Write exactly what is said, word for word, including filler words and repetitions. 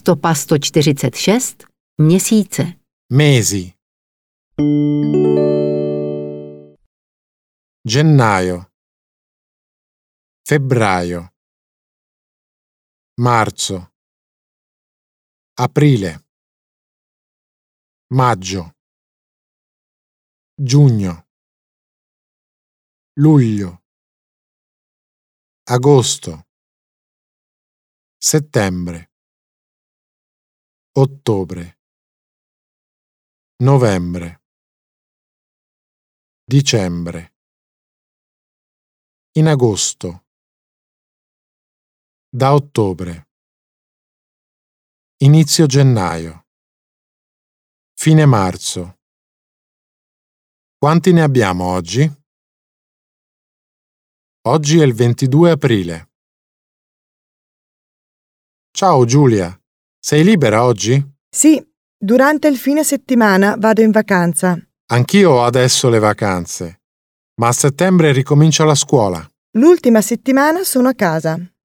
Stopa sto čtyřicet šest. Měsíce. Mesi. Gennaio. Febbraio. Marzo. Aprile. Maggio. Giugno. Luglio. Agosto. Settembre. Ottobre. Novembre. Dicembre. In agosto. Da ottobre. Inizio gennaio. Fine marzo. Quanti ne abbiamo oggi? Oggi è il ventidue aprile. Ciao Giulia, sei libera oggi? Sì, durante il fine settimana vado in vacanza. Anch'io ho adesso le vacanze, ma a settembre ricomincio la scuola. L'ultima settimana sono a casa.